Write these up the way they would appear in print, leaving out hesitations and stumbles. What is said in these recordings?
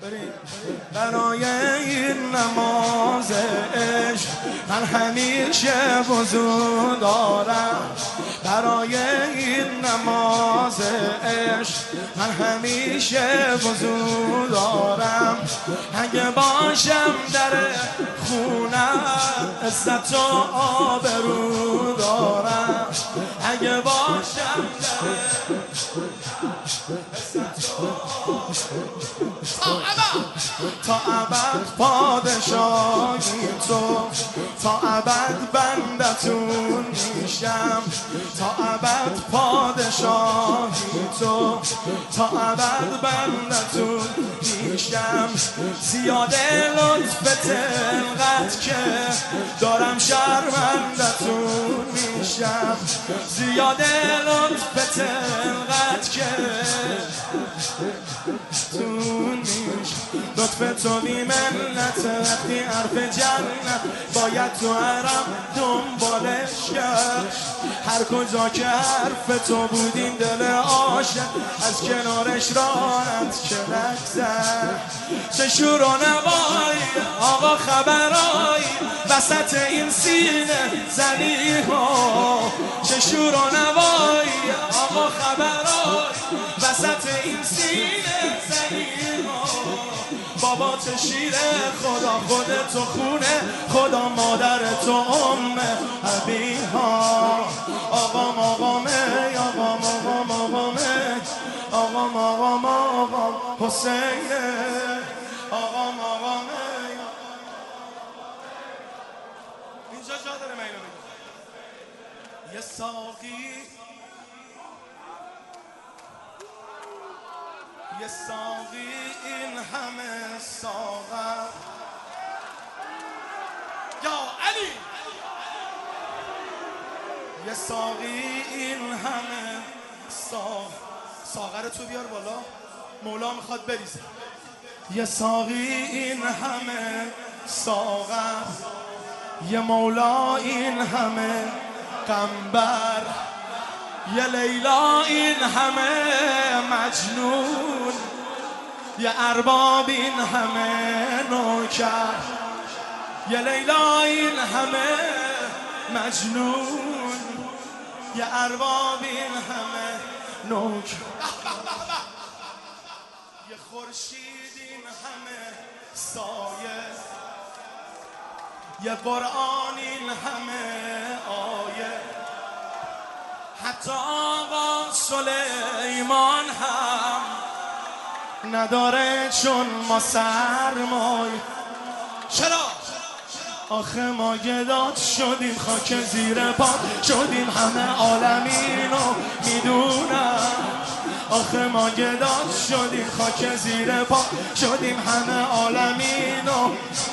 برای این نماز عشق من همیشه وضو دارم. برای این نماز عشق من همیشه وضو دارم. اگه باشم در خونم عزت و آبرو دارم. اگه باشم در عزت و تا ابد پادشاهی تو، تا ابد بندتون میشم. تا ابد پادشاهی تو، تا ابد بندتون میشم. زیاده لطفت انقدر که دارم شرمندتون میشم. زیاده لطفت انقدر که تون میشم. لطف تو بی منت وقتی حرف جنت باید تو حرم دنبالش کرد. هر کجا که حرف تو بودیم دل عاشق از کنارش راحت که نگذر. چه شور و نوایی آقا خبرایی وسط این سینه زنی ها. چه شور و نوایی آقا خبرایی وسط این سینه زنی ها. بابا تو شیر خدا، خودت تو خونه خدا، مادر تو ابیها. آقام آقامه آقام آقام آقامه آقام آقام آقام حسینه. آقام آقامه اینجا جا داره من اینو بگم. یه ساقی یه ساقی این همه ساغر. یا علی یه ساقی این همه ساغر تو بیار بالا، مولا میخواد بریزه. یه ساقی این همه ساغر، یه مولا این همه قنبر، یه لیلا این همه مجنون، یه ارباب این همه نوکر. یه لیلا این همه مجنون، یه ارباب این همه نوکر. یه خورشید این همه سایه، یه قرآن این همه آیه. حتی آقا سلیمان هم نداره چون ما سرمایه. چرا؟ آخه ما گداد شدیم، خاک زیر پا شدیم، همه عالمینو میدونم. آخه ما گداد شدیم، خاک زیر پا شدیم، همه عالمینو.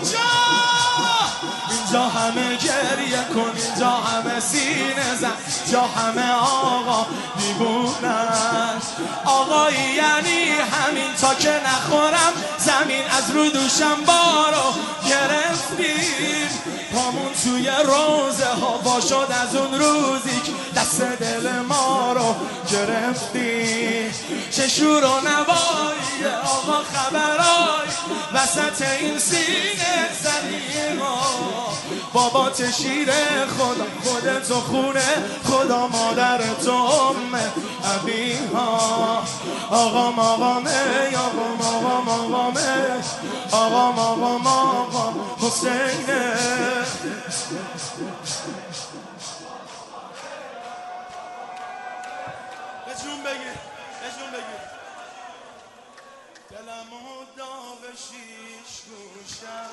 اینجا همه گریه کن، اینجا همه سینه زن، جا همه آقا دیوونن. آقایی یعنی همین تا که نخورم زمین از رو دوشم بارو گرفتیم. پامون توی روزه ها وا شد از اون روزی که دست دل ما رو گرفتی. چه شور و نوایی آقا خبرایی وسط این سینه زنی ما. بابا چه شیر خدا، خودت و خونه خدا، مادر تو ابیها. آقام آقامه آقام آقام آقامه آقام آقام آقام حسینه. بجون بگیر بجون بگیر. دلمو داغ شیش گوشت.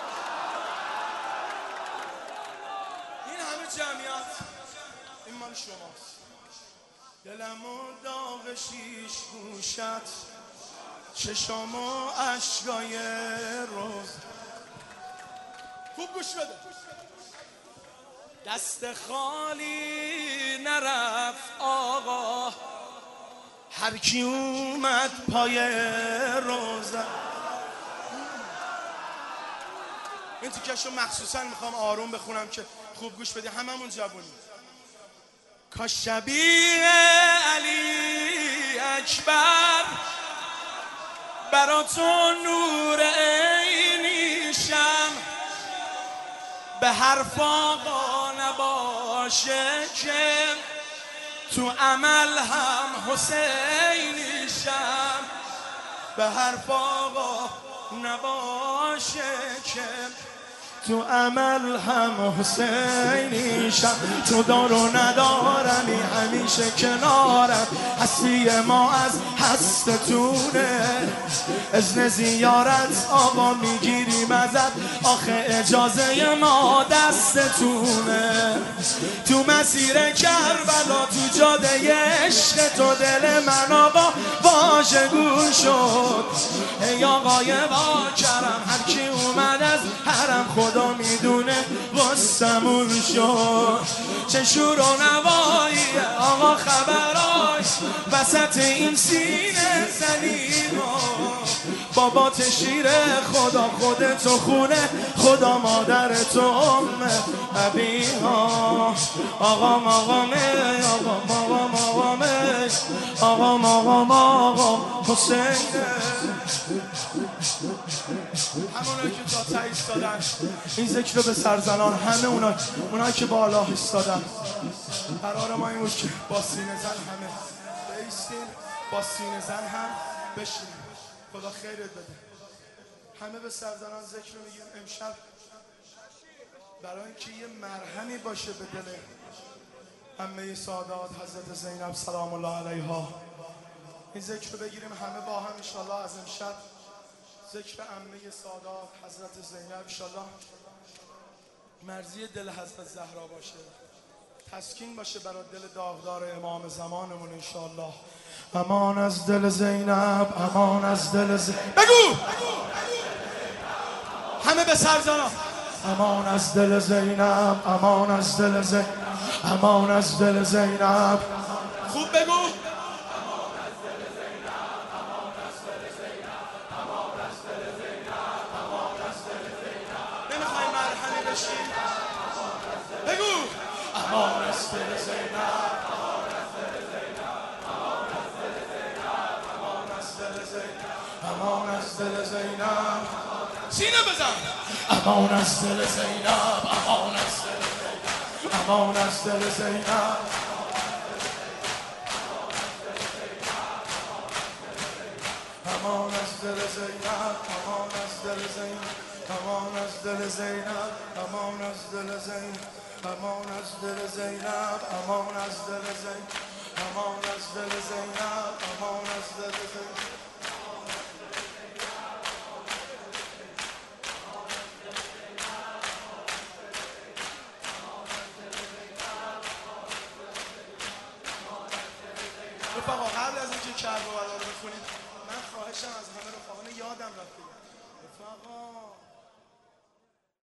این همه جمعیت این مال شماست. دلمو داغ شیش گوشت، چشام و اشکای روز. خوب گوش بده. دست خالی نرفت آقا، هر کی اومد پای روزه. این تیکشو مخصوصا میخوام آروم بخونم که خوب گوش بدی، هممون جوونی. کاش شبیه علی اکبر برا تو نور به حرف آقا نباشه که تو عمل هم حسینی شم. به حرف آقا نباشه که تو عمل هم حسینی شم. تو دار و ندارمی همیشه کنارم، هستی ما از هستتونه. اذن زیارت آقا میگیریم ازت، آخه اجازه ما دستتونه. تو مسیر کربلا تو جاده عشق تو دل من آقا واژگون شد. ای آقای با کرم هر کی اومد از حرم خدا میدونه واسمون شد. چه شور و نوایی آقا خبرای وسط این سینه زلیل. بابات شیر خدا خودتو خونه خدا مادرتو ام ابیها. آقا ماقامه آقا ماقامه آقا ماقام حسینه. همونایی که جا ایستادن این ذکر رو به سرزنان، همه اونایی که بالا ایستادن، قرار ما این بود که با سینه زن همه بیستیم، با سینه زن هم بشینیم. خدا خیرت بده. همه به سرزنان ذکر رو میگیم امشب برای اینکه یه مرهمی باشه به دل عمه سادات حضرت زینب سلام الله علیها. این ذکر رو بگیریم همه با هم انشالله. از امشب ذکر عمه سادات حضرت زینب انشالله مرضی دل حضرت زهرا باشه، تسکین باشه برای دل داغدار امام زمانمون انشالله. امان از دل زینب، امان از دل زینب. بگو همه به سرزنان. امان از دل زینب، امان از دل زینب، امان از دل زینب. خوب بگو. نمیخوای مرحمی بشی؟ بگو امان از دل زینب، امان از دل زینب. سینه بزن. امان از دل زینب، امان از دل زینب، امان از دل زینب. امان از دل زینب، امان از دل زینب، امان از دل زینب، امان از دل زینب، امان از دل زینب، امان از دل زینب، امان از دل زینب، امان از دل زینب. رفقا قبل از اینکه کربلا رو بخونید من خواهشم از همه رفقا یادم رفت رفقا